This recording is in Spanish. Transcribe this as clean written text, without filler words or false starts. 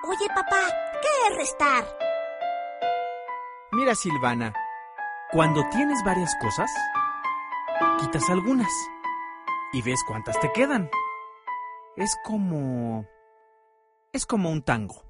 Oye, papá, ¿qué es restar? Mira, Silvana, cuando tienes varias cosas, quitas algunas y ves cuántas te quedan. Es como un tango.